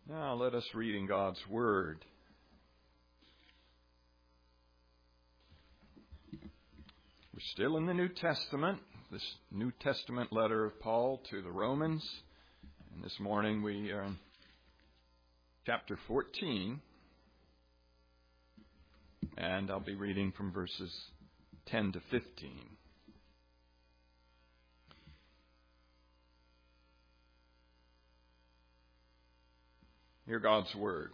Now let us read in God's Word. We're still in the New Testament, this New Testament letter of Paul to the Romans. And this morning we are in chapter 14. And I'll be reading from verses 10 to 15. Hear God's Word.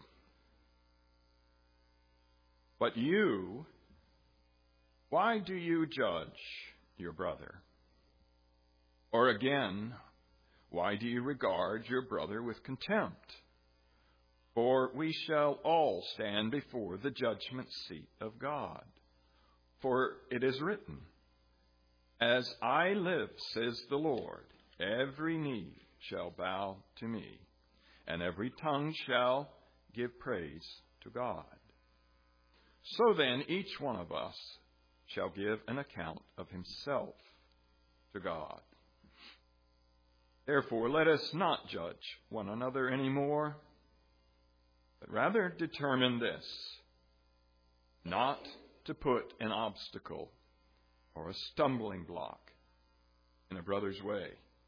But you, why do you judge your brother? Or again, why do you regard your brother with contempt? For we shall all stand before the judgment seat of God. For it is written, As I live, says the Lord, every knee shall bow to me, and every tongue shall give praise to God. So then, each one of us shall give an account of himself to God. Therefore, let us not judge one another anymore, but rather determine this, not to put an obstacle or a stumbling block in a brother's way.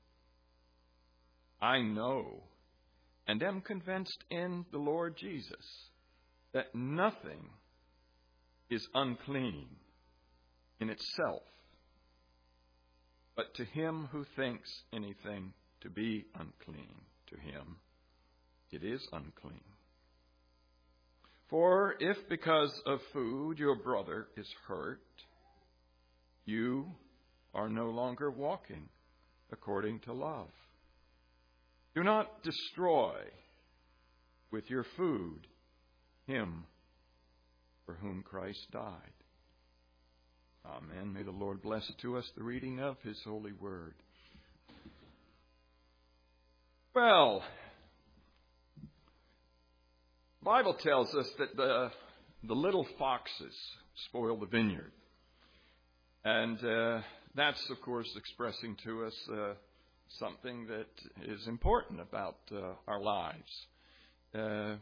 I know and am convinced in the Lord Jesus that nothing is unclean in itself, but to him who thinks anything to be unclean, to him it is unclean. For if because of food your brother is hurt, you are no longer walking according to love. Do not destroy with your food him for whom Christ died. Amen. May the Lord bless to us the reading of His holy word. Well, the Bible tells us that the little foxes spoil the vineyard. And that's, of course, expressing to us something that is important about our lives. The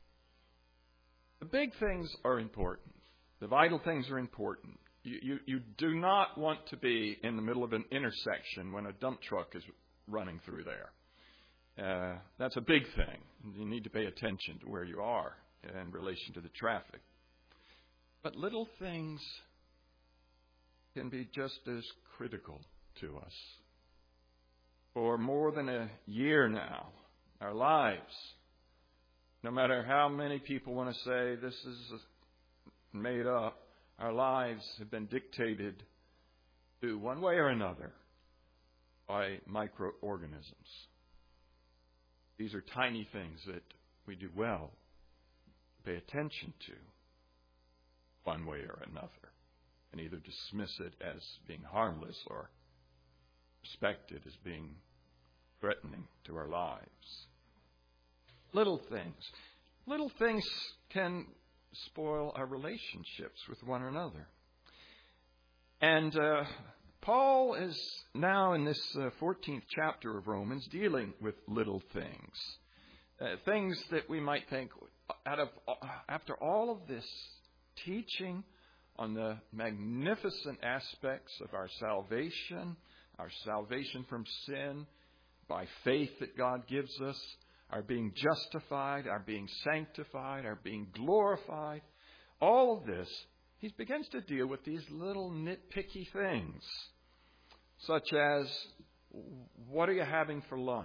big things are important. The vital things are important. You do not want to be in the middle of an intersection when a dump truck is running through there. That's a big thing. You need to pay attention to where you are in relation to the traffic. But little things can be just as critical to us. For more than a year now, our lives, no matter how many people want to say this is made up, our lives have been dictated to one way or another by microorganisms. These are tiny things that we do well to pay attention to one way or another, and either dismiss it as being harmless or respect it as being threatening to our lives. Little things can spoil our relationships with one another. And Paul is now in this 14th chapter of Romans dealing with little things. Things that we might think, after all of this teaching on the magnificent aspects of our salvation from sin, by faith that God gives us, our being justified, our being sanctified, our being glorified, all of this, he begins to deal with these little nitpicky things, such as, what are you having for lunch?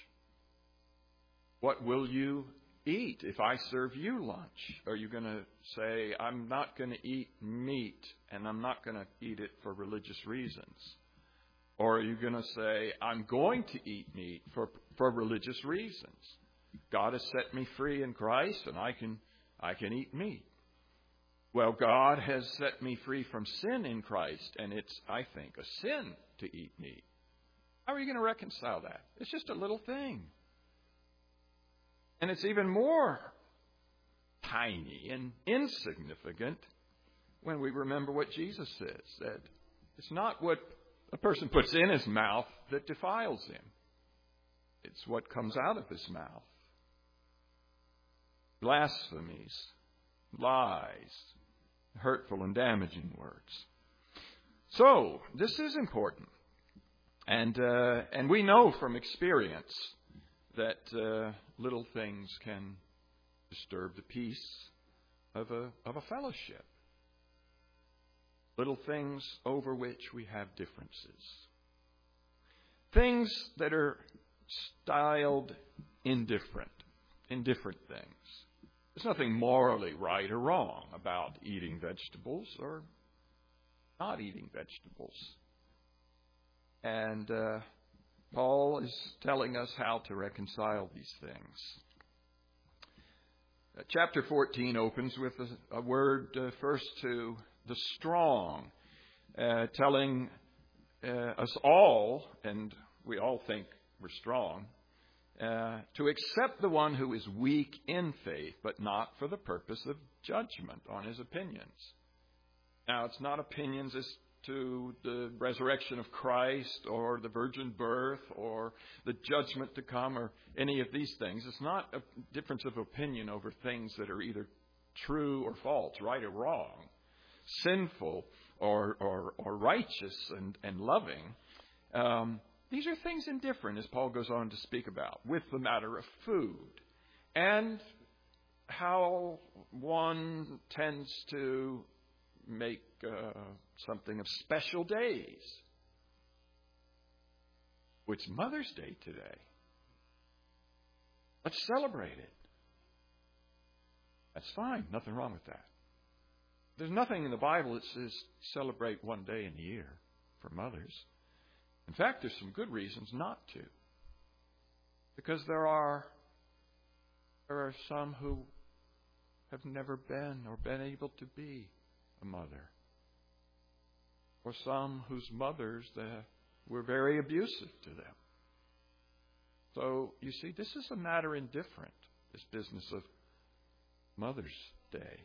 What will you eat if I serve you lunch? Are you going to say, I'm not going to eat meat, and I'm not going to eat it for religious reasons? Or are you going to say, I'm going to eat meat for religious reasons? God has set me free in Christ, and I can eat meat. Well, God has set me free from sin in Christ, and it's, I think, a sin to eat meat. How are you going to reconcile that? It's just a little thing. And it's even more tiny and insignificant when we remember what Jesus says, that it's not what a person puts in his mouth that defiles him. It's what comes out of his mouth. blasphemies, lies, hurtful and damaging words. So, this is important. And we know from experience that little things can disturb the peace of a fellowship. Little things over which we have differences. Things that are styled indifferent things. There's nothing morally right or wrong about eating vegetables or not eating vegetables. And Paul is telling us how to reconcile these things. Chapter 14 opens with a word first to the strong, telling us all, and we all think we're strong, to accept the one who is weak in faith, but not for the purpose of judgment on his opinions. Now, it's not opinions as to the resurrection of Christ or the virgin birth or the judgment to come or any of these things. It's not a difference of opinion over things that are either true or false, right or wrong, sinful or righteous and loving. These are things indifferent, as Paul goes on to speak about, with the matter of food and how one tends to make something of special days. It's Mother's Day today. Let's celebrate it. That's fine. Nothing wrong with that. There's nothing in the Bible that says celebrate one day in the year for mothers. In fact, there's some good reasons not to. Because there are some who have never been or been able to be a mother. Or some whose mothers were very abusive to them. So, you see, this is a matter indifferent, this business of Mother's Day.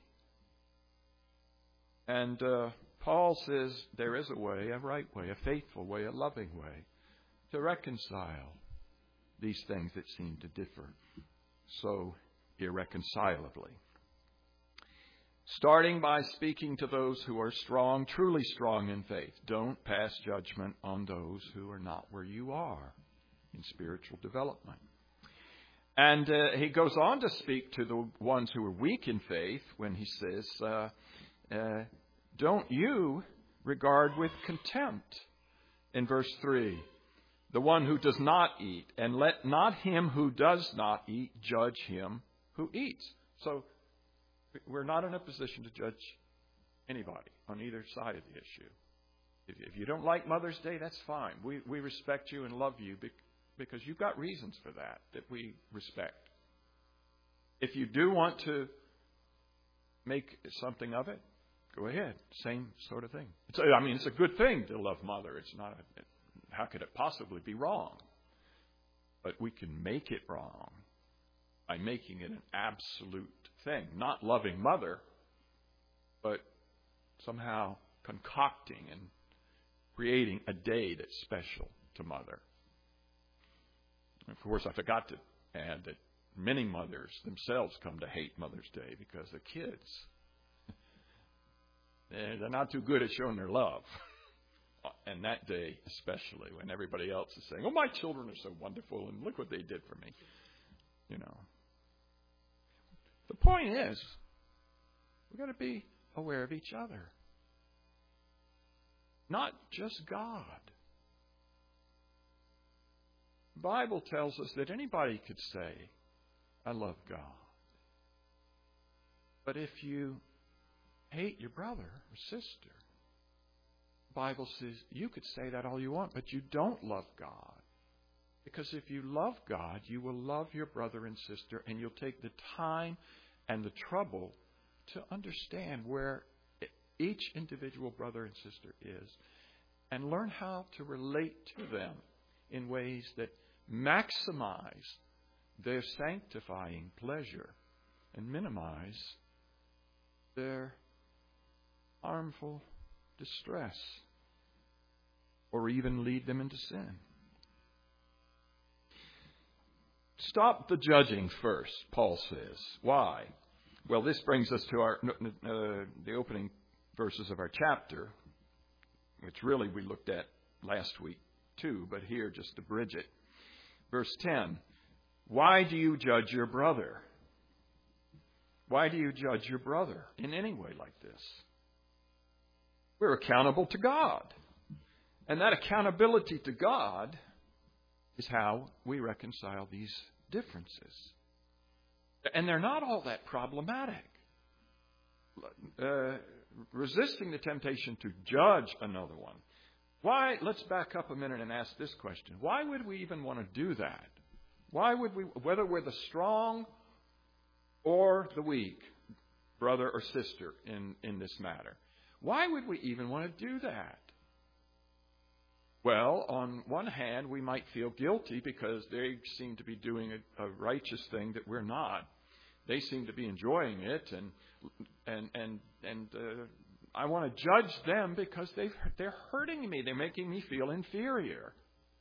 And Paul says there is a way, a right way, a faithful way, a loving way to reconcile these things that seem to differ so irreconcilably. Starting by speaking to those who are strong, truly strong in faith. Don't pass judgment on those who are not where you are in spiritual development. And he goes on to speak to the ones who are weak in faith when he says, don't you regard with contempt, in verse 3, the one who does not eat, and let not him who does not eat judge him who eats. So we're not in a position to judge anybody on either side of the issue. If you don't like Mother's Day, that's fine. We respect you and love you because you've got reasons for that we respect. If you do want to make something of it, go ahead. Same sort of thing. It's a good thing to love Mother. It's not. How could it possibly be wrong? But we can make it wrong by making it an absolute thing. Not loving Mother, but somehow concocting and creating a day that's special to Mother. Of course, I forgot to add that many mothers themselves come to hate Mother's Day because the kids, they're not too good at showing their love. And that day especially, when everybody else is saying, oh, my children are so wonderful and look what they did for me. You know. The point is, we've got to be aware of each other. Not just God. The Bible tells us that anybody could say, I love God. But if you hate your brother or sister, the Bible says you could say that all you want, but you don't love God. Because if you love God, you will love your brother and sister, and you'll take the time and the trouble to understand where each individual brother and sister is, and learn how to relate to them in ways that maximize their sanctifying pleasure and minimize their harmful distress, or even lead them into sin. Stop the judging first, Paul says. Why? Well, this brings us to the opening verses of our chapter, which really we looked at last week too, but here just to bridge it. Verse 10, why do you judge your brother? Why do you judge your brother in any way like this? We're accountable to God. And that accountability to God is how we reconcile these differences. And they're not all that problematic. Resisting the temptation to judge another one. Why? Let's back up a minute and ask this question. Why would we even want to do that? Why would we, whether we're the strong or the weak brother or sister in this matter, why would we even want to do that? Well, on one hand, we might feel guilty because they seem to be doing a righteous thing that we're not. They seem to be enjoying it, and I want to judge them because they're hurting me. They're making me feel inferior.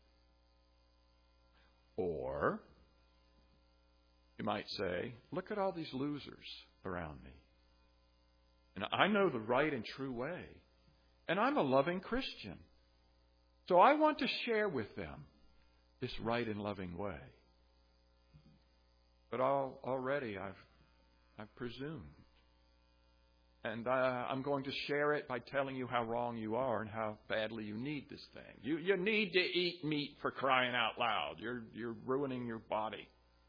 Or you might say, look at all these losers around me. And I know the right and true way. And I'm a loving Christian. So I want to share with them this right and loving way. But already I've presumed. And I'm going to share it by telling you how wrong you are and how badly you need this thing. You need to eat meat, for crying out loud. You're ruining your body.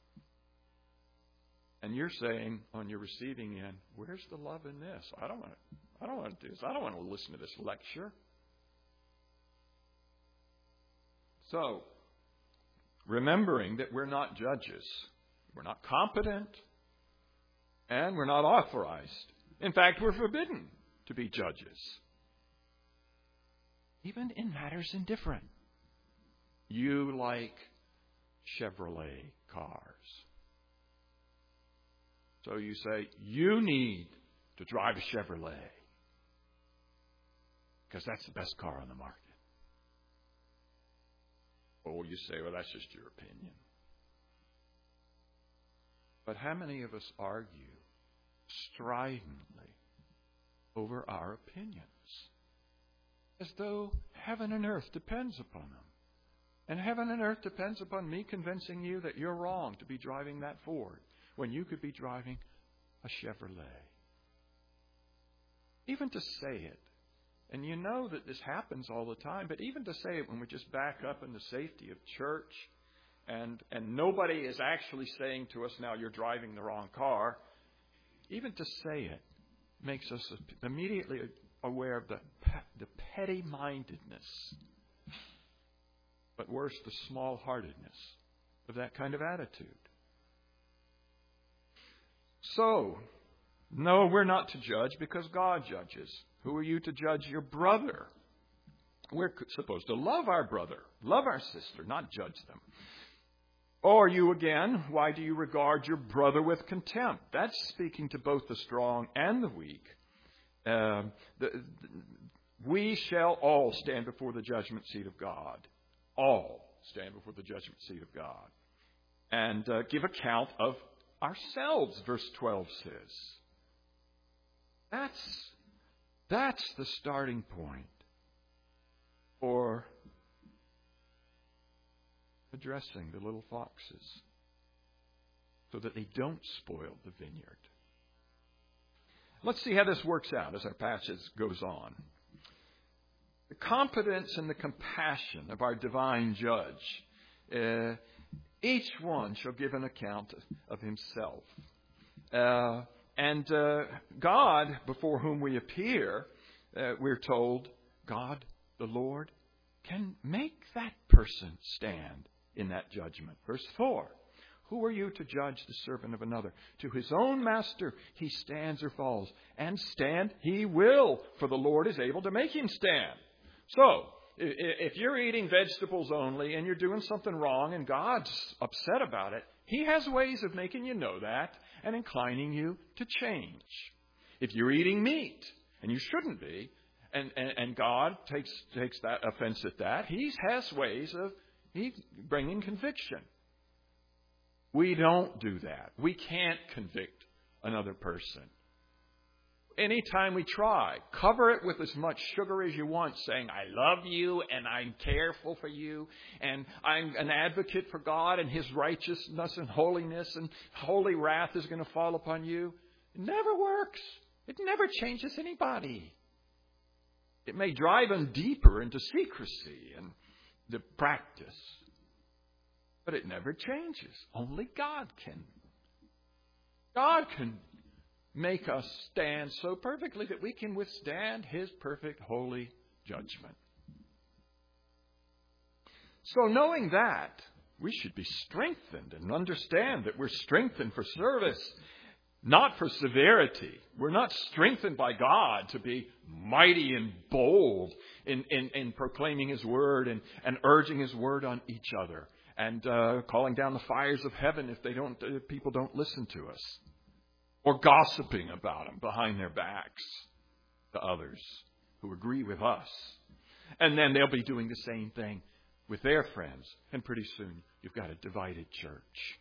And you're saying on your receiving end, where's the love in this? I don't want to do this. I don't want to listen to this lecture. So, remembering that we're not judges, we're not competent, and we're not authorized. In fact, we're forbidden to be judges, even in matters indifferent. You like Chevrolet cars. So you say, you need to drive a Chevrolet because that's the best car on the market. Or you say, well, that's just your opinion. But how many of us argue stridently over our opinions as though heaven and earth depends upon them? And heaven and earth depends upon me convincing you that you're wrong to be driving that Ford when you could be driving a Chevrolet. Even to say it, and you know that this happens all the time, but even to say it when we just back up in the safety of church and nobody is actually saying to us, now you're driving the wrong car, even to say it makes us immediately aware of the petty-mindedness, but worse, the small-heartedness of that kind of attitude. So, no, we're not to judge because God judges. Who are you to judge your brother? We're supposed to love our brother, love our sister, not judge them. Or you again, why do you regard your brother with contempt? That's speaking to both the strong and the weak. We shall all stand before the judgment seat of God. All stand before the judgment seat of God. And give account of ourselves, verse 12 says. That's the starting point for addressing the little foxes so that they don't spoil the vineyard. Let's see how this works out as our passage goes on. The competence and the compassion of our divine judge, each one shall give an account of himself. And God, before whom we appear, we're told, God, the Lord, can make that person stand in that judgment. Verse 4, who are you to judge the servant of another? To his own master he stands or falls, and stand he will, for the Lord is able to make him stand. So, if you're eating vegetables only and you're doing something wrong and God's upset about it, He has ways of making you know that and inclining you to change. If you're eating meat and you shouldn't be, and God takes that offense at that, He has ways of bringing conviction. We don't do that. We can't convict another person. Anytime we try, cover it with as much sugar as you want, saying, I love you and I'm careful for you and I'm an advocate for God and His righteousness and holiness and holy wrath is going to fall upon you. It never works. It never changes anybody. It may drive them deeper into secrecy and the practice, but it never changes. Only God can. God can make us stand so perfectly that we can withstand His perfect holy judgment. So knowing that, we should be strengthened and understand that we're strengthened for service, not for severity. We're not strengthened by God to be mighty and bold in proclaiming His word and urging His word on each other and calling down the fires of heaven if people don't listen to us. Or gossiping about them behind their backs to others who agree with us. And then they'll be doing the same thing with their friends. And pretty soon you've got a divided church.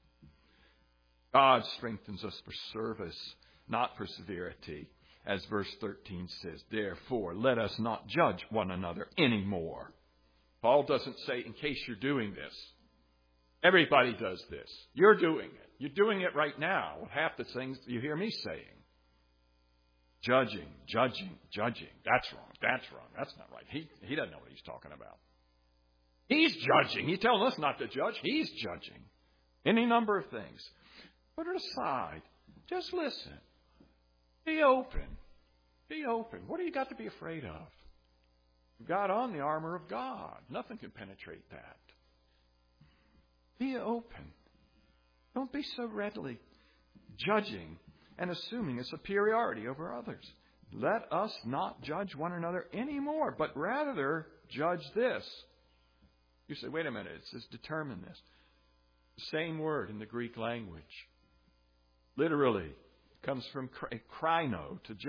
God strengthens us for service, not for severity. As verse 13 says, therefore, let us not judge one another anymore. Paul doesn't say, in case you're doing this. Everybody does this. You're doing it. You're doing it right now with half the things you hear me saying. Judging. That's wrong. That's not right. He doesn't know what he's talking about. He's judging. He's telling us not to judge. He's judging. Any number of things. Put it aside. Just listen. Be open. Be open. What do you got to be afraid of? You've got on the armor of God. Nothing can penetrate that. Be open. Don't be so readily judging and assuming a superiority over others. Let us not judge one another anymore, but rather judge this. You say, wait a minute, it says determine this. The same word in the Greek language. Literally, comes from krino, to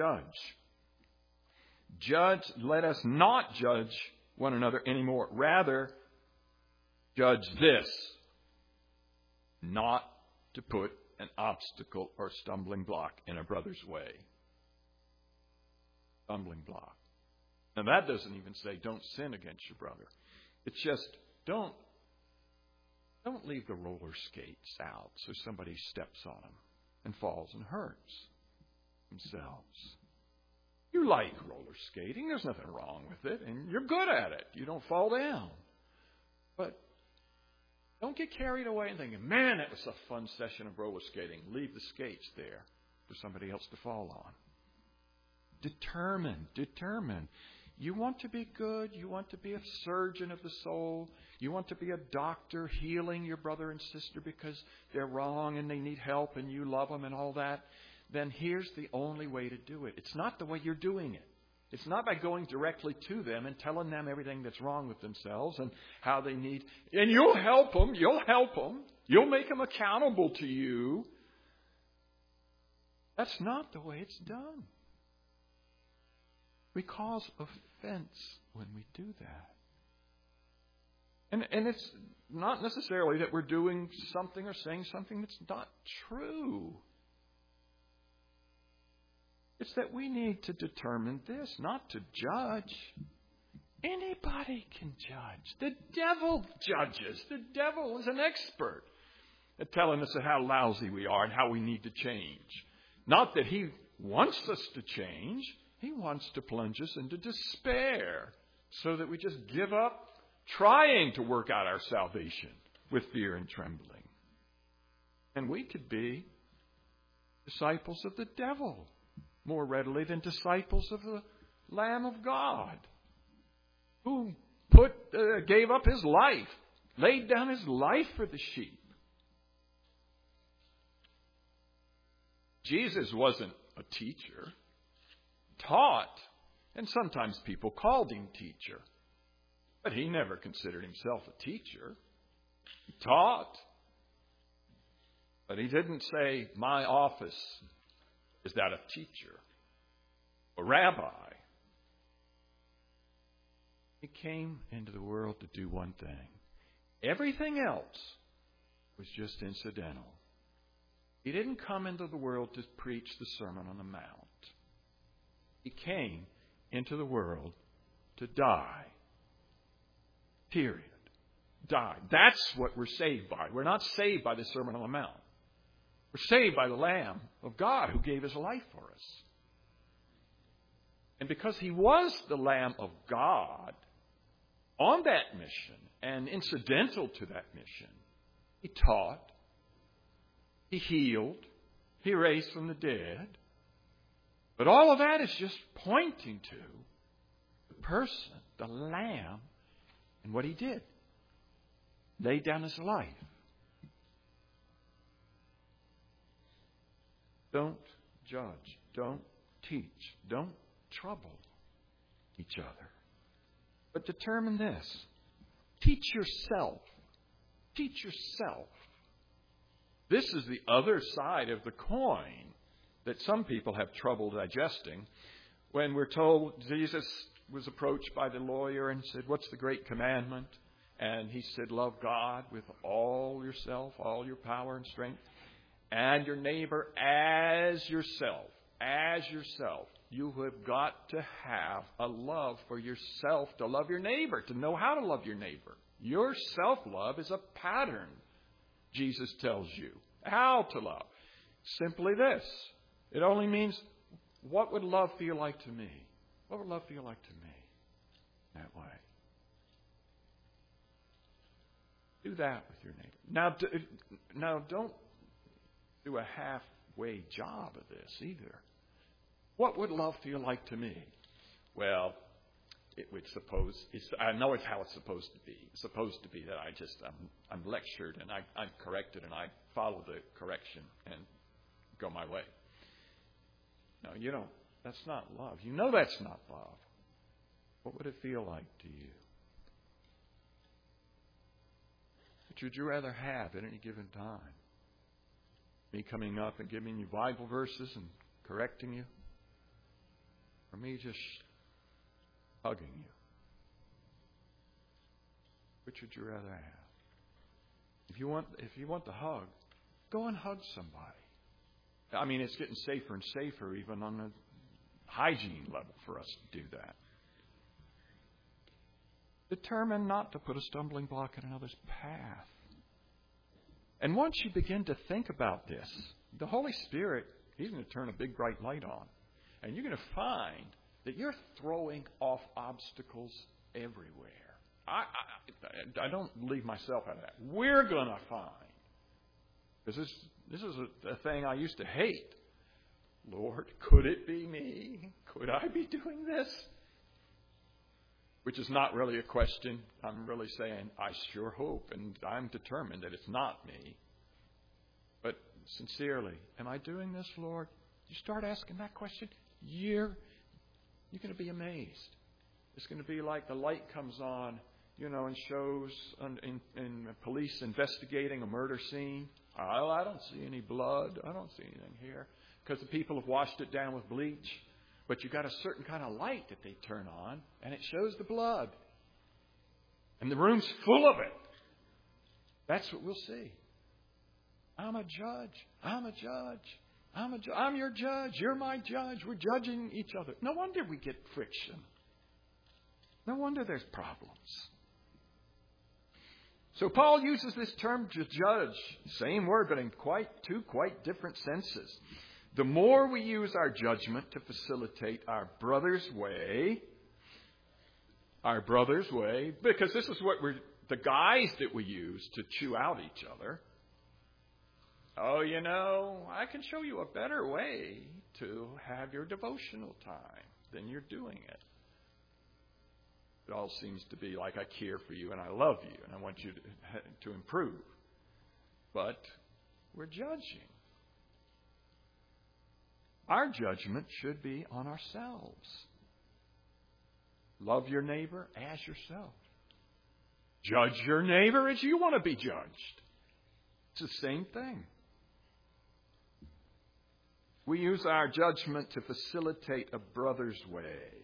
judge. Let us not judge one another anymore. Rather, judge this. Not to put an obstacle or stumbling block in a brother's way. Stumbling block. Now that doesn't even say don't sin against your brother. It's just don't leave the roller skates out so somebody steps on them and falls and hurts themselves. You like roller skating. There's nothing wrong with it. And you're good at it. You don't fall down. But don't get carried away and thinking, man, that was a fun session of roller skating. Leave the skates there for somebody else to fall on. Determine. You want to be good. You want to be a surgeon of the soul. You want to be a doctor healing your brother and sister because they're wrong and they need help and you love them and all that. Then here's the only way to do it. It's not the way you're doing it. It's not by going directly to them and telling them everything that's wrong with themselves and how they need. And you'll help them. You'll make them accountable to you. That's not the way it's done. We cause offense when we do that. And it's not necessarily that we're doing something or saying something that's not true. It's that we need to determine this, not to judge. Anybody can judge. The devil judges. The devil is an expert at telling us how lousy we are and how we need to change. Not that he wants us to change. He wants to plunge us into despair so that we just give up trying to work out our salvation with fear and trembling. And we could be disciples of the devil more readily than disciples of the Lamb of God, who gave up his life, laid down his life for the sheep. Jesus wasn't a teacher, taught, and sometimes people called him teacher, but he never considered himself a teacher. He taught, but he didn't say, my office is that of teacher or rabbi. He came into the world to do one thing. Everything else was just incidental. He didn't come into the world to preach the Sermon on the Mount. He came into the world to die. Period. Die. That's what we're saved by. We're not saved by the Sermon on the Mount. We're saved by the Lamb of God who gave His life for us. And because He was the Lamb of God on that mission and incidental to that mission, He taught, He healed, He raised from the dead. But all of that is just pointing to the person, the Lamb, and what He did. Laid down His life. Don't judge. Don't teach. Don't trouble each other. But determine this. Teach yourself. Teach yourself. This is the other side of the coin that some people have trouble digesting. When we're told Jesus was approached by the lawyer and said, "What's the great commandment?" And He said, "Love God with all yourself, all your power and strength, and your neighbor as yourself." As yourself. You have got to have a love for yourself to love your neighbor, to know how to love your neighbor. Your self-love is a pattern, Jesus tells you, how to love. Simply this. It only means, what would love feel like to me? What would love feel like to me? That way. Do that with your neighbor. Now don't do a halfway job of this either. What would love feel like to me? Well, it would I know it's how it's supposed to be. It's supposed to be that I'm lectured and I'm corrected and I follow the correction and go my way. No, you don't. That's not love. You know that's not love. What would it feel like to you? Which would you rather have at any given time? Me coming up and giving you Bible verses and correcting you? Or me just hugging you? Which would you rather have? If you want the hug, go and hug somebody. I mean, it's getting safer and safer even on the hygiene level for us to do that. Determine not to put a stumbling block in another's path. And once you begin to think about this, the Holy Spirit, He's going to turn a big bright light on. And you're going to find that you're throwing off obstacles everywhere. I don't leave myself out of that. We're going to find. Because this is a thing I used to hate. Lord, could it be me? Could I be doing this? Which is not really a question. I'm really saying I sure hope and I'm determined that it's not me. But sincerely, am I doing this, Lord? You start asking that question, you're going to be amazed. It's going to be like the light comes on, and shows in police investigating a murder scene. Oh, I don't see any blood. I don't see anything here. Because the people have washed it down with bleach. But you've got a certain kind of light that they turn on, and it shows the blood. And the room's full of it. That's what we'll see. I'm a judge. I'm a judge. I'm your judge. You're my judge. We're judging each other. No wonder we get friction. No wonder there's problems. So Paul uses this term to judge. Same word, but in two quite different senses. The more we use our judgment to facilitate our brother's way, because this is what the guise that we use to chew out each other. Oh, I can show you a better way to have your devotional time than you're doing it. It all seems to be like I care for you and I love you and I want you to improve. But we're judging. Our judgment should be on ourselves. Love your neighbor as yourself. Judge your neighbor as you want to be judged. It's the same thing. We use our judgment to facilitate a brother's way,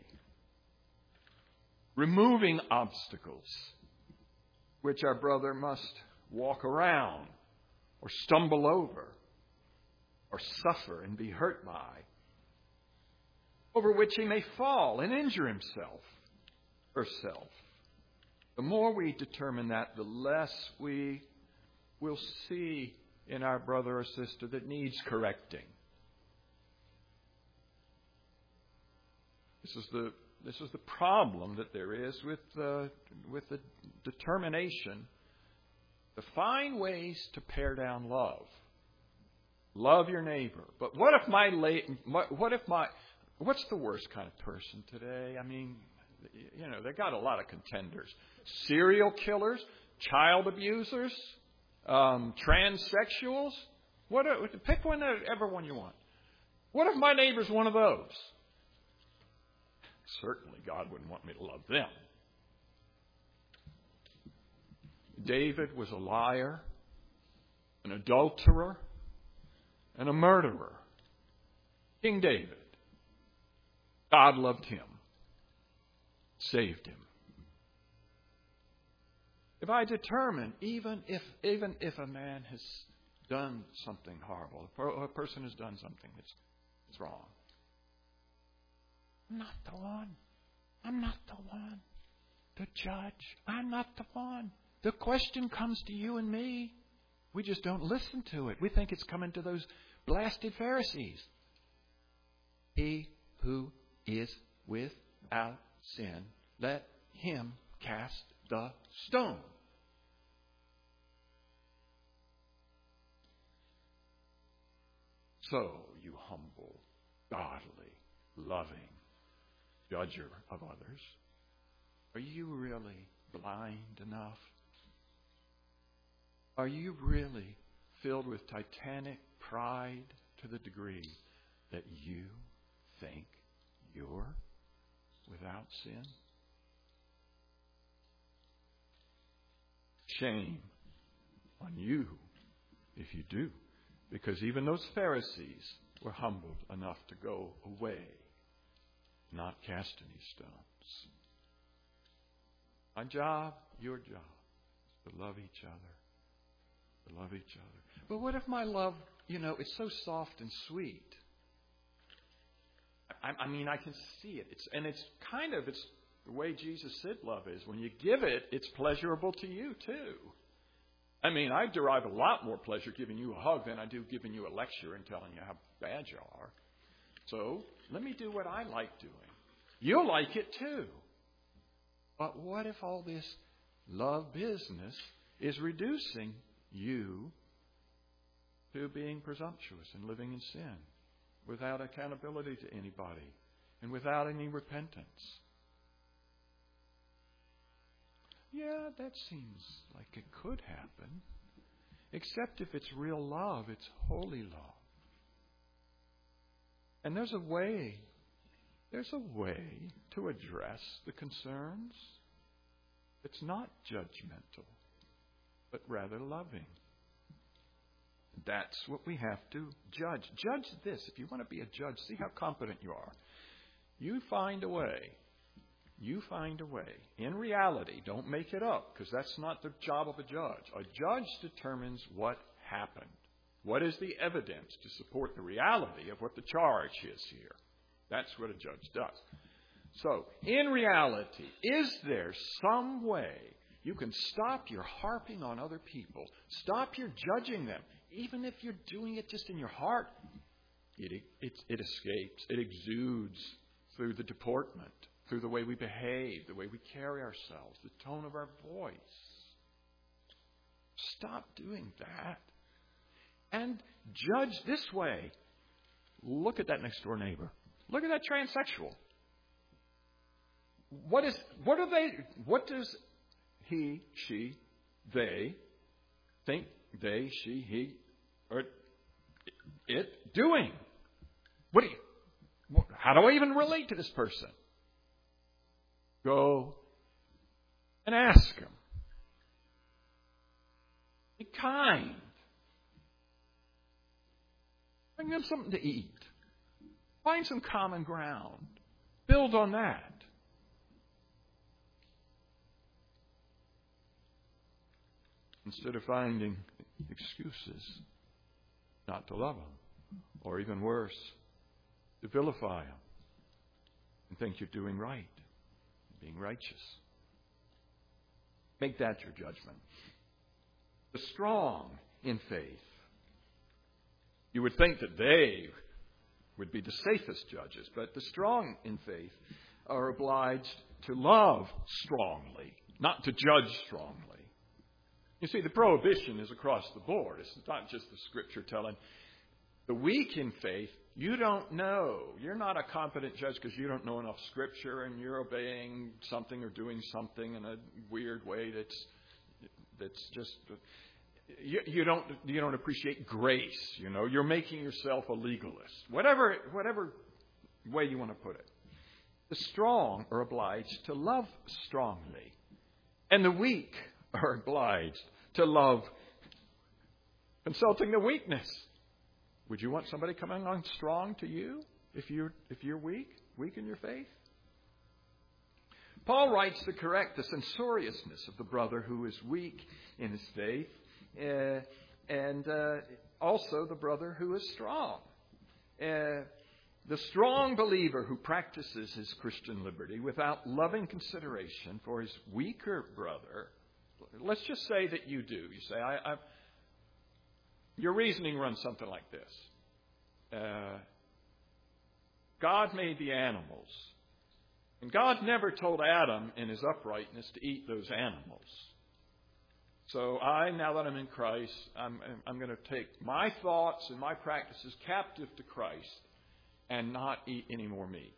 removing obstacles which our brother must walk around or stumble over or suffer and be hurt by, over which he may fall and injure himself or herself. The more we determine that, the less we will see in our brother or sister that needs correcting. This is the problem that there is with the determination to find ways to pare down love. Love your neighbor. But what's the worst kind of person today? I mean, they got a lot of contenders. Serial killers, child abusers, transsexuals. Pick whatever one you want. What if my neighbor's one of those? Certainly God wouldn't want me to love them. David was a liar, an adulterer, and a murderer. King David. God loved him, saved him. If I determine, even if a man has done something horrible, a person has done something that's wrong, I'm not the one. I'm not the one to judge. I'm not the one. The question comes to you and me. We just don't listen to it. We think it's coming to those blasted Pharisees. He who is without sin, let him cast the stone. So, you humble, godly, loving judger of others, are you really blind enough? Are you really filled with titanic pride to the degree that you think you're without sin? Shame on you if you do, because even those Pharisees were humbled enough to go away, not cast any stones. My job, your job, is to love each other. To love each other. But what if my love, it's so soft and sweet? I mean, I can see it. It's the way Jesus said love is. When you give it, it's pleasurable to you too. I mean, I derive a lot more pleasure giving you a hug than I do giving you a lecture and telling you how bad you are. So, let me do what I like doing. You'll like it too. But what if all this love business is reducing you to being presumptuous and living in sin without accountability to anybody and without any repentance? Yeah, that seems like it could happen. Except if it's real love, it's holy love. And there's a way to address the concerns. It's not judgmental, but rather loving. That's what we have to judge. Judge this. If you want to be a judge, see how competent you are. You find a way. You find a way. In reality, don't make it up, because that's not the job of a judge. A judge determines what happened. What is the evidence to support the reality of what the charge is here? That's what a judge does. So, in reality, is there some way you can stop your harping on other people? Stop your judging them. Even if you're doing it just in your heart, it escapes. It exudes through the deportment, through the way we behave, the way we carry ourselves, the tone of our voice. Stop doing that. And judge this way. Look at that next door neighbor. Look at that transsexual. What does he, she, they think they, she, he, or it doing? How do I even relate to this person? Go and ask him. Be kind. Bring them something to eat. Find some common ground. Build on that. Instead of finding excuses not to love them. Or even worse, to vilify them and think you're doing right, being righteous. Make that your judgment. The strong in faith, you would think that they would be the safest judges, but the strong in faith are obliged to love strongly, not to judge strongly. You see, the prohibition is across the board. It's not just the Scripture telling the weak in faith, you don't know. You're not a competent judge because you don't know enough Scripture and you're obeying something or doing something in a weird way that's just... You don't appreciate grace, you know. You're making yourself a legalist. Whatever way you want to put it. The strong are obliged to love strongly. And the weak are obliged to love consulting the weakness. Would you want somebody coming on strong to you if you're weak in your faith? Paul writes to correct the censoriousness of the brother who is weak in his faith, and also the brother who is strong. The strong believer who practices his Christian liberty without loving consideration for his weaker brother. Let's just say that you do. You say, your reasoning runs something like this. God made the animals. And God never told Adam in his uprightness to eat those animals. So now that I'm in Christ, I'm going to take my thoughts and my practices captive to Christ and not eat any more meat.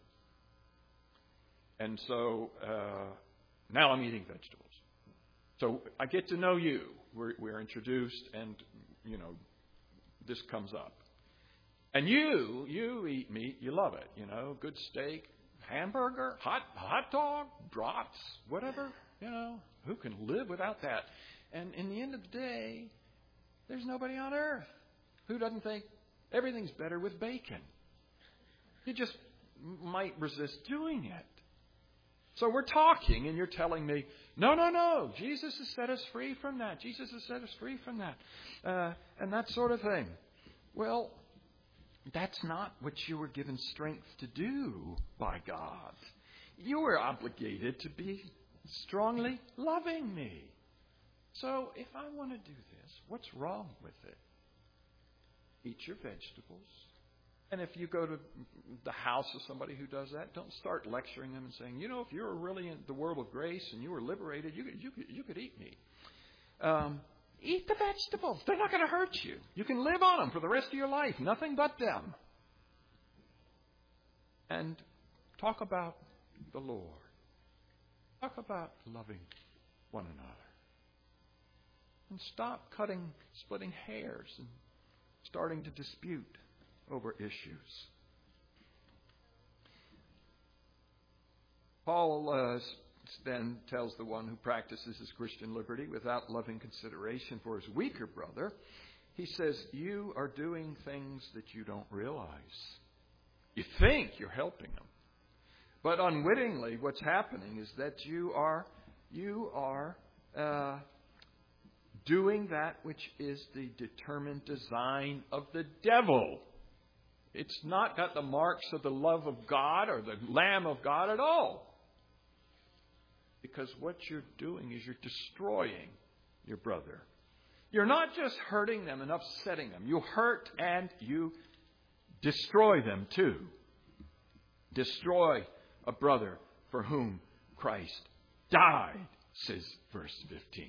And so now I'm eating vegetables. So I get to know you. We're introduced, and this comes up. And you eat meat, you love it, good steak, hamburger, hot dog, brats, whatever, who can live without that? And in the end of the day, there's nobody on earth who doesn't think everything's better with bacon. You just might resist doing it. So we're talking, and you're telling me, no, Jesus has set us free from that. Jesus has set us free from that. And that sort of thing. Well, that's not what you were given strength to do by God. You were obligated to be strongly loving me. So if I want to do this, what's wrong with it? Eat your vegetables. And if you go to the house of somebody who does that, don't start lecturing them and saying, if you were really in the world of grace and you were liberated, you could eat meat. Eat the vegetables. They're not going to hurt you. You can live on them for the rest of your life. Nothing but them. And talk about the Lord. Talk about loving one another. And stop splitting hairs and starting to dispute over issues. Paul then tells the one who practices his Christian liberty without loving consideration for his weaker brother, he says, you are doing things that you don't realize. You think you're helping them. But unwittingly, what's happening is that you are doing that which is the determined design of the devil. It's not got the marks of the love of God or the Lamb of God at all. Because what you're doing is you're destroying your brother. You're not just hurting them and upsetting them. You hurt and you destroy them too. Destroy a brother for whom Christ died, says verse 15.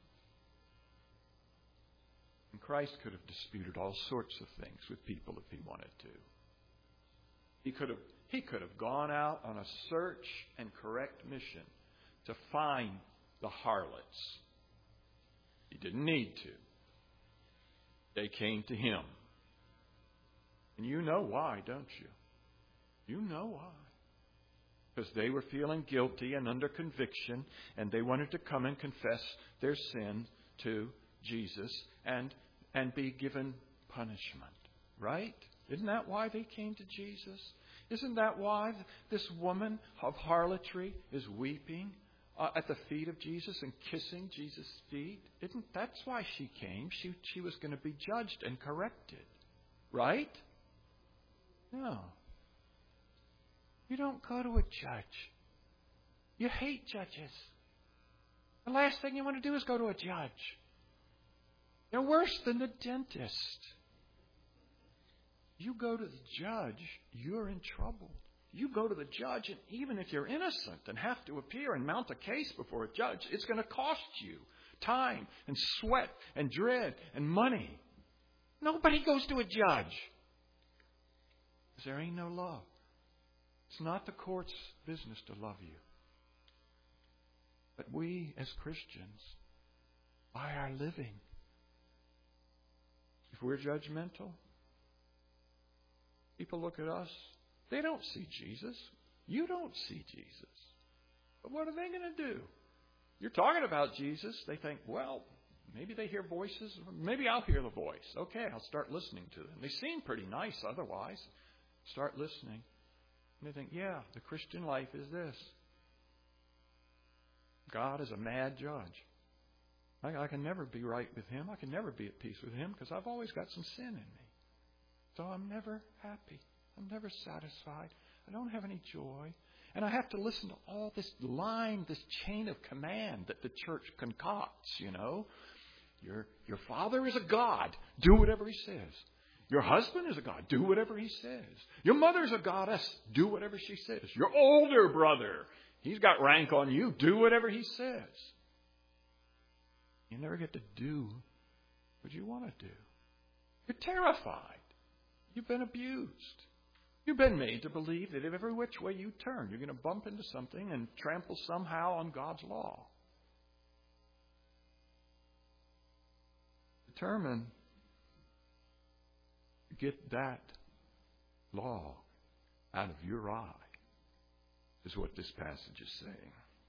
And Christ could have disputed all sorts of things with people if he wanted to. He could have gone out on a search and correct mission to find the harlots. He didn't need to. They came to him. And you know why, don't you? You know why. Because they were feeling guilty and under conviction, and they wanted to come and confess their sin to Jesus and be given punishment. Right? Isn't that why they came to Jesus? Isn't that why this woman of harlotry is weeping at the feet of Jesus and kissing Jesus' feet. That's why she came. She was going to be judged and corrected. Right? No. You don't go to a judge. You hate judges. The last thing you want to do is go to a judge. They're worse than the dentist. You go to the judge, you're in trouble. You go to the judge, and even if you're innocent and have to appear and mount a case before a judge, it's going to cost you time and sweat and dread and money. Nobody goes to a judge. Because there ain't no love. It's not the court's business to love you. But we, as Christians, by our living, if we're judgmental, people look at us, they don't see Jesus. You don't see Jesus. But what are they going to do? You're talking about Jesus. They think, well, maybe they hear voices. Maybe I'll hear the voice. Okay, I'll start listening to them. They seem pretty nice otherwise. Start listening. And they think, yeah, the Christian life is this. God is a mad judge. I can never be right with Him. I can never be at peace with Him because I've always got some sin in me. So I'm never happy. I'm never satisfied. I don't have any joy. And I have to listen to all this line, this chain of command that the church concocts, you know. Your father is a god. Do whatever he says. Your husband is a god. Do whatever he says. Your mother's a goddess. Do whatever she says. Your older brother, he's got rank on you. Do whatever he says. You never get to do what you want to do. You're terrified. You've been abused. You've been made to believe that every which way you turn, you're going to bump into something and trample somehow on God's law. Determine to get that law out of your eye, is what this passage is saying.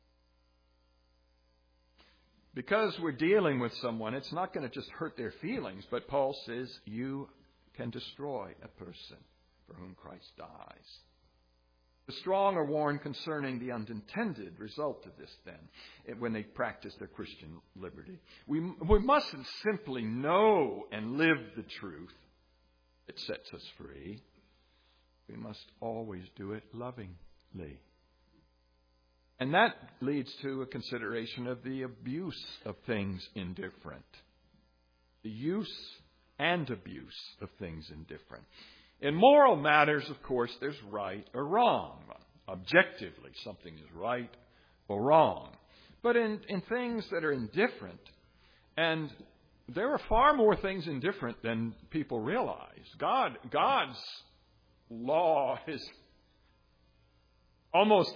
Because we're dealing with someone, it's not going to just hurt their feelings, but Paul says you can destroy a person for whom Christ dies. The strong are warned concerning the unintended result of this then, when they practice their Christian liberty. We mustn't simply know and live the truth that sets us free. We must always do it lovingly. And that leads to a consideration of the abuse of things indifferent. The use and abuse of things indifferent. In moral matters, of course, there's right or wrong. Objectively, something is right or wrong. But in things that are indifferent, and there are far more things indifferent than people realize. God's law is almost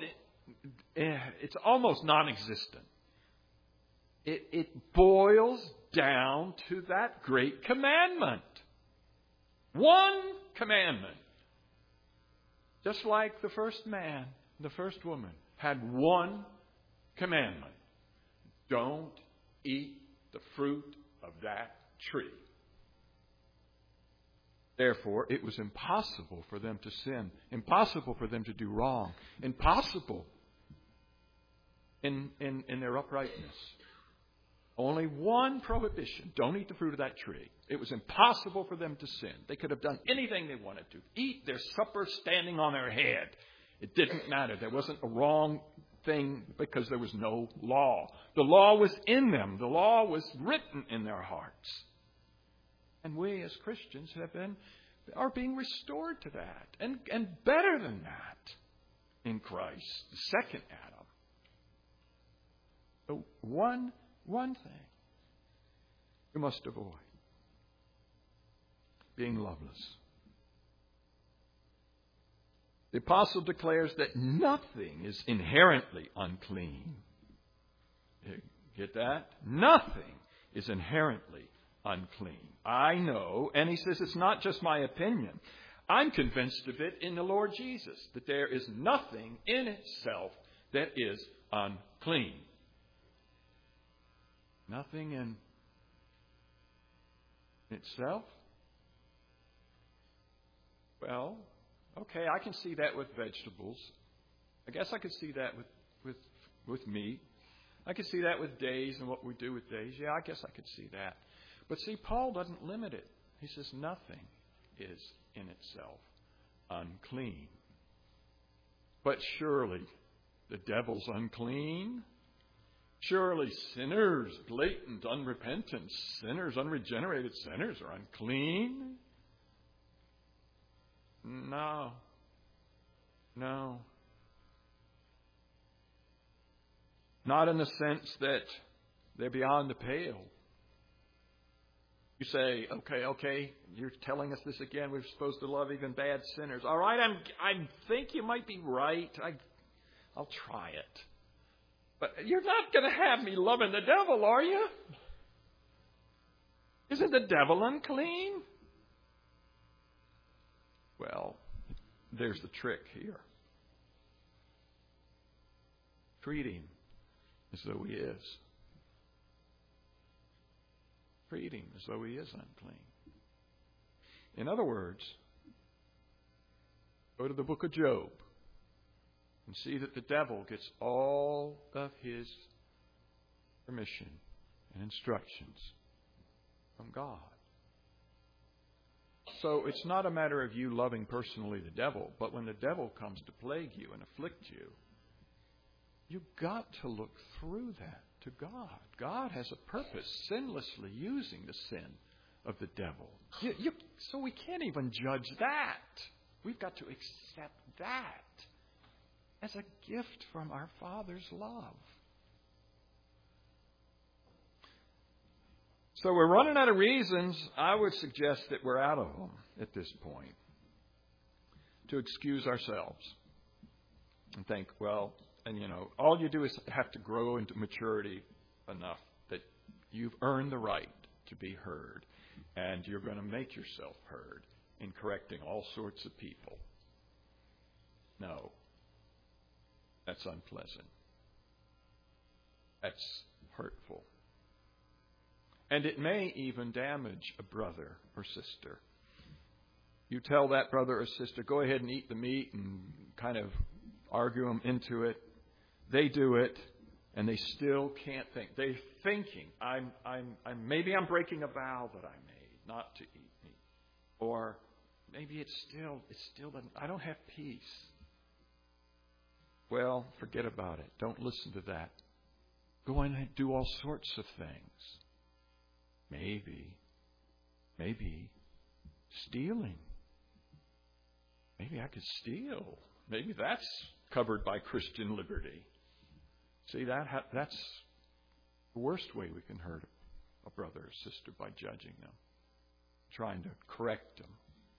non-existent. It boils down to that great commandment. One commandment. Just like the first man, the first woman had one commandment. Don't eat the fruit of that tree. Therefore, it was impossible for them to sin. Impossible for them to do wrong. Impossible in their uprightness. Only one prohibition. Don't eat the fruit of that tree. It was impossible for them to sin. They could have done anything they wanted to. Eat their supper standing on their head. It didn't matter. There wasn't a wrong thing because there was no law. The law was in them. The law was written in their hearts. And we as Christians are being restored to that. And better than that in Christ, the second Adam. So one thing you must avoid: being loveless. The apostle declares that nothing is inherently unclean. You get that? Nothing is inherently unclean. I know, and he says it's not just my opinion. I'm convinced of it in the Lord Jesus, that there is nothing in itself that is unclean. Nothing in itself? Well, okay, I can see that with vegetables. I guess I could see that with meat. I could see that with days and what we do with days. Yeah, I guess I could see that. But see, Paul doesn't limit it. He says nothing is in itself unclean. But surely the devil's unclean. Surely sinners, blatant, unrepentant sinners, unregenerated sinners are unclean. No. Not in the sense that they're beyond the pale. You say, okay, you're telling us this again. We're supposed to love even bad sinners. All right, I think you might be right. I'll try it. But you're not going to have me loving the devil, are you? Isn't the devil unclean? Well, there's the trick here. Treat him as though he is. Treat him as though he is unclean. In other words, go to the book of Job and see that the devil gets all of his permission and instructions from God. So it's not a matter of you loving personally the devil, but when the devil comes to plague you and afflict you, you've got to look through that to God. God has a purpose, sinlessly using the sin of the devil. So we can't even judge that. We've got to accept that as a gift from our Father's love. So we're running out of reasons. I would suggest that we're out of them at this point to excuse ourselves and think, well, all you do is have to grow into maturity enough that you've earned the right to be heard, and you're going to make yourself heard in correcting all sorts of people. No, that's unpleasant. That's hurtful. And it may even damage a brother or sister. You tell that brother or sister, go ahead and eat the meat and kind of argue them into it. They do it, and they still can't think. They're thinking, maybe I'm breaking a vow that I made not to eat meat. Or maybe it's still I don't have peace. Well, forget about it. Don't listen to that. Go in and do all sorts of things. Maybe stealing. Maybe I could steal. Maybe that's covered by Christian liberty. See, that's the worst way we can hurt a brother or sister, by judging them, trying to correct them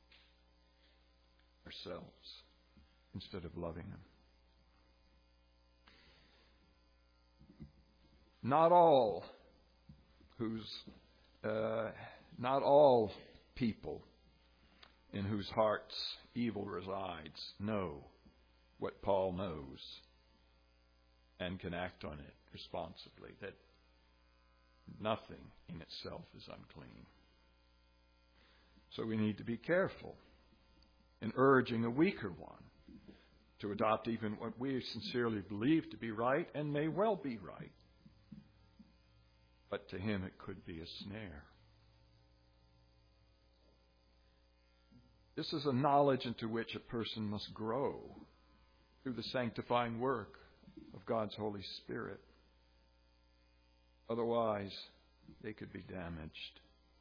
ourselves instead of loving them. Not all people in whose hearts evil resides know what Paul knows and can act on it responsibly, that nothing in itself is unclean. So we need to be careful in urging a weaker one to adopt even what we sincerely believe to be right and may well be right. But to him it could be a snare. This is a knowledge into which a person must grow through the sanctifying work of God's Holy Spirit. Otherwise, they could be damaged.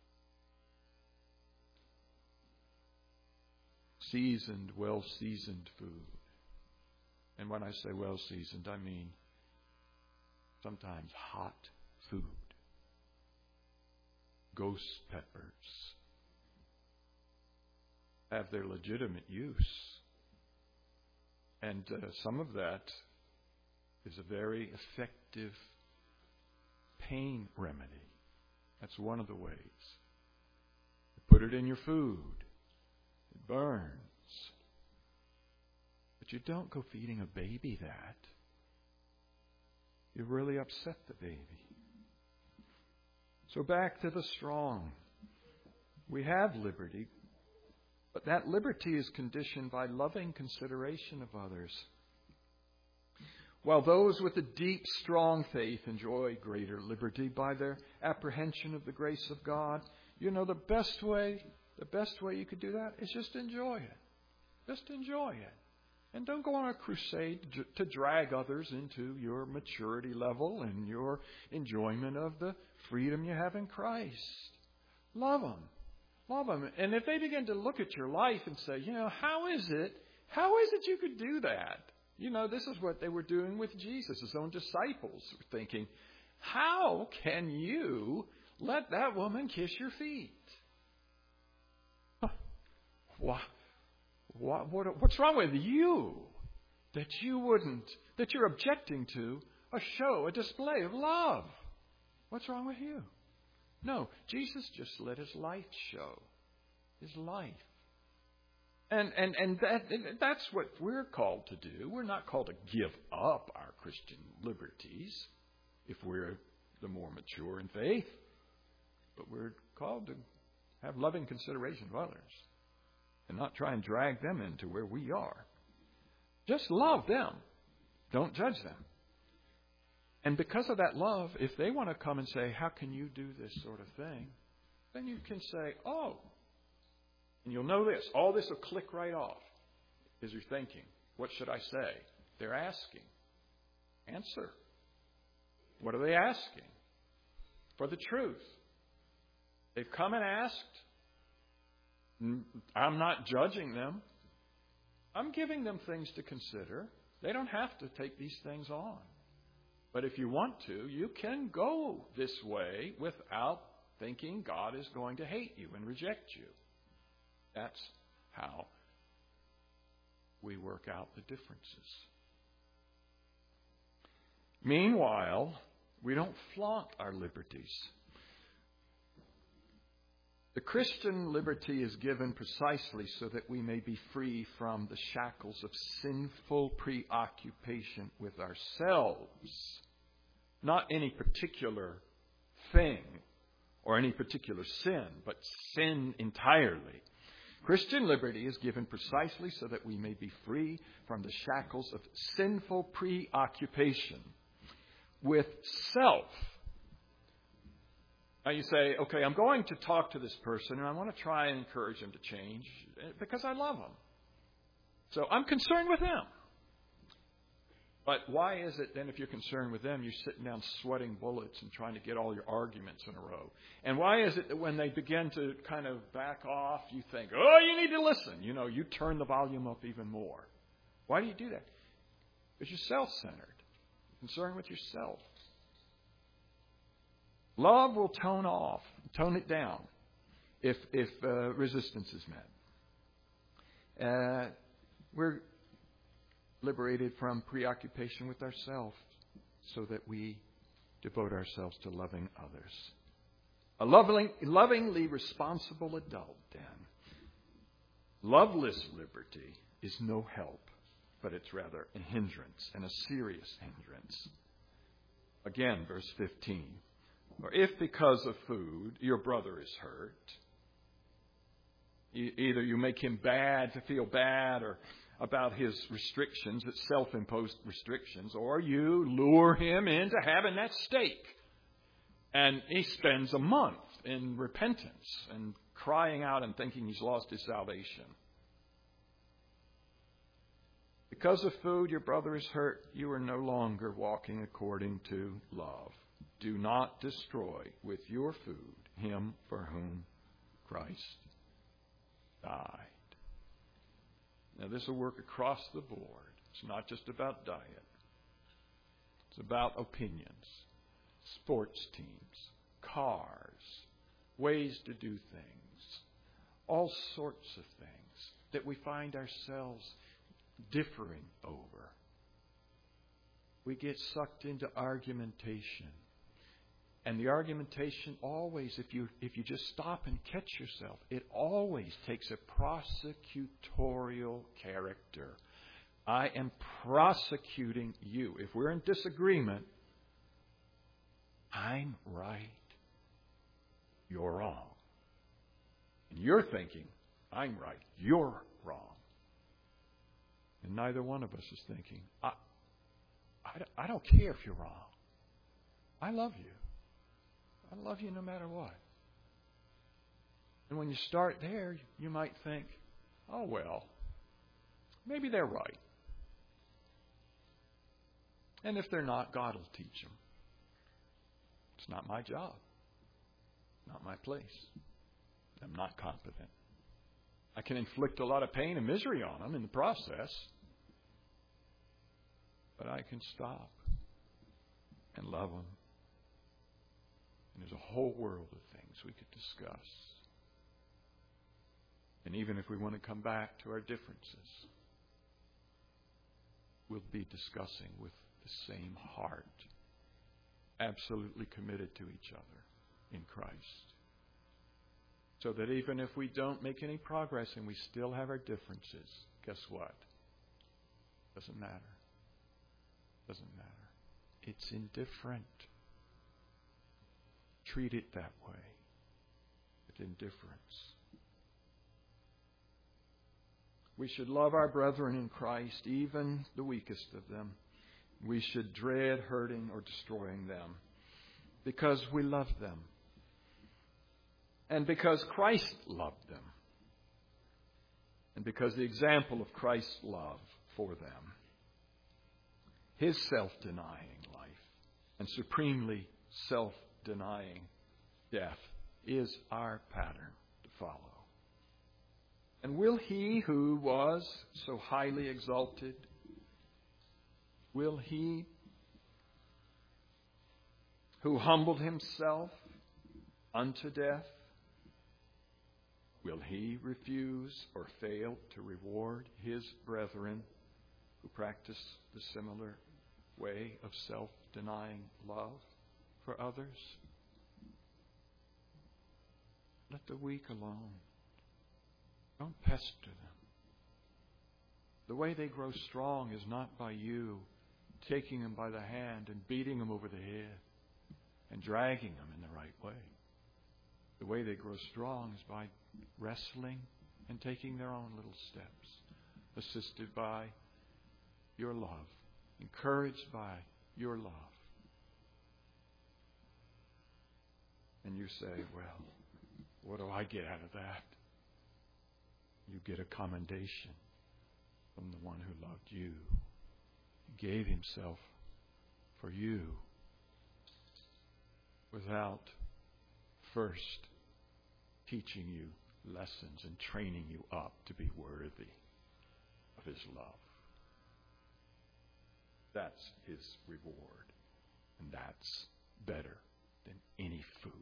Seasoned, well-seasoned food. And when I say well-seasoned, I mean sometimes hot food. Ghost peppers have their legitimate use. And some of that is a very effective pain remedy. That's one of the ways. You put it in your food. It burns. But you don't go feeding a baby that. You really upset the baby. So back to the strong. We have liberty, but that liberty is conditioned by loving consideration of others. while those with a deep, strong faith enjoy greater liberty by their apprehension of the grace of God. You know, the best way you could do that is just enjoy it. Just enjoy it. And don't go on a crusade to drag others into your maturity level and your enjoyment of the freedom you have in Christ. Love them. Love them. And if they begin to look at your life and say, you know, how is it you could do that? You know, this is what they were doing with Jesus. His own disciples were thinking, how can you let that woman kiss your feet? What's wrong with you that you're objecting to a show, a display of love? What's wrong with you? No, Jesus just let his life show. His life. And that's what we're called to do. We're not called to give up our Christian liberties if we're the more mature in faith. But we're called to have loving consideration of others and not try and drag them into where we are. Just love them. Don't judge them. And because of that love, if they want to come and say, how can you do this sort of thing? Then you can say, oh. And you'll know this. All this will click right off as you're thinking. What should I say? They're asking. Answer. What are they asking? For the truth. They've come and asked. I'm not judging them. I'm giving them things to consider. They don't have to take these things on. But if you want to, you can go this way without thinking God is going to hate you and reject you. That's how we work out the differences. Meanwhile, we don't flaunt our liberties. The Christian liberty is given precisely so that we may be free from the shackles of sinful preoccupation with ourselves. Not any particular thing or any particular sin, but sin entirely. Christian liberty is given precisely so that we may be free from the shackles of sinful preoccupation with self. Now you say, okay, I'm going to talk to this person and I want to try and encourage him to change because I love him. So I'm concerned with him. But why is it then if you're concerned with them, you're sitting down sweating bullets and trying to get all your arguments in a row? And why is it that when they begin to kind of back off, you think, oh, you need to listen. You know, you turn the volume up even more. Why do you do that? Because you're self-centered. You're concerned with yourself. Love will tone it down if resistance is met. We're liberated from preoccupation with ourselves so that we devote ourselves to loving others. A lovingly responsible adult, then. Loveless liberty is no help, but it's rather a hindrance, and a serious hindrance. Again, verse 15. Or if because of food your brother is hurt, either you make him feel bad or about his restrictions, it's self-imposed restrictions, or you lure him into having that steak. And he spends a month in repentance and crying out and thinking he's lost his salvation. Because of food your brother is hurt, you are no longer walking according to love. Do not destroy with your food him for whom Christ died. Now, this will work across the board. It's not just about diet. It's about opinions, sports teams, cars, ways to do things, all sorts of things that we find ourselves differing over. We get sucked into argumentation. And the argumentation always, if you just stop and catch yourself, it always takes a prosecutorial character. I am prosecuting you. If we're in disagreement, I'm right, you're wrong. And you're thinking, I'm right, you're wrong. And neither one of us is thinking, I don't care if you're wrong. I love you. I love you no matter what. And when you start there, you might think, oh, well, maybe they're right. And if they're not, God will teach them. It's not my job. Not my place. I'm not competent. I can inflict a lot of pain and misery on them in the process. But I can stop and love them. And there's a whole world of things we could discuss. And even if we want to come back to our differences, we'll be discussing with the same heart, absolutely committed to each other in Christ. So that even if we don't make any progress and we still have our differences, guess what? Doesn't matter. Doesn't matter. It's indifferent. Treat it that way, with indifference. We should love our brethren in Christ, even the weakest of them. We should dread hurting or destroying them because we love them. And because Christ loved them. And because the example of Christ's love for them. His self-denying life and supremely self-denying death is our pattern to follow. And will He who was so highly exalted, will He who humbled Himself unto death, will He refuse or fail to reward His brethren who practice the similar way of self-denying love for others? Let the weak alone. Don't pester them. The way they grow strong is not by you taking them by the hand and beating them over the head and dragging them in the right way. The way they grow strong is by wrestling and taking their own little steps, assisted by your love, encouraged by your love. And you say, well, what do I get out of that? You get a commendation from the one who loved you. He gave Himself for you without first teaching you lessons and training you up to be worthy of His love. That's His reward. And that's better than any food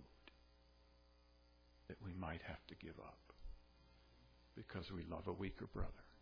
that we might have to give up because we love a weaker brother.